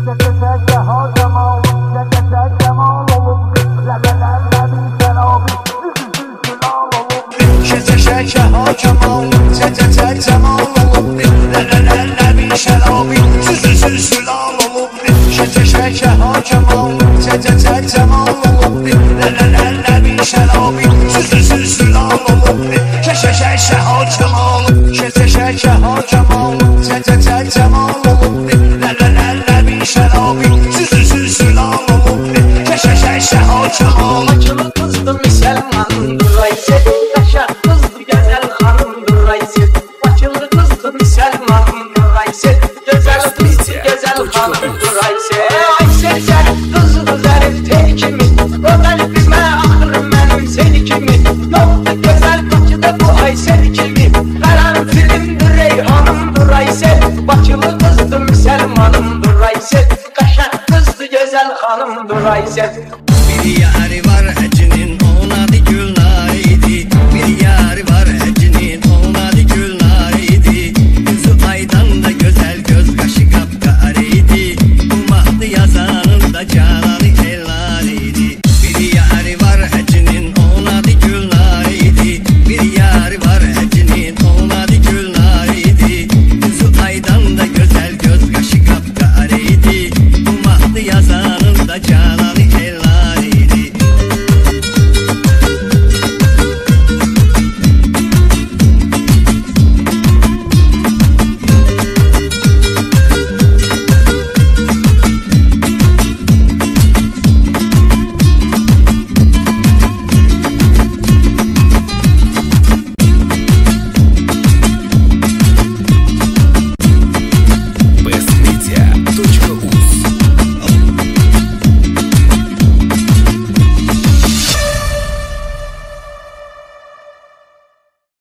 شکه ها کمال جمال olub Ləbi şərabi sülal olub şəkə ha kemal cemal olub Ləbi şərabi sülal olub şəkə ha kemal şəkə ha kemal cemal olub Ləbi şərabi sülal olub şəkə ha kemal Bakılı kızdı Müslümandır Aysel Kaşa kızdı güzel hanımdır Aysel Bakılı kızdı Müslümandır Aysel Güzel kızdı güzel hanımdır Aysel Aysel sen kızdı zarif tel kimi Ömer bilme ahırım benim seni kimi Yoktu güzel Bakıda bu Aysel kimi Karanfilimdir Reyhanımdır Aysel Bakılı kızdı Müslümanımdır Aysel Kaşa kızdı güzel hanımdır Aysel Bir yarim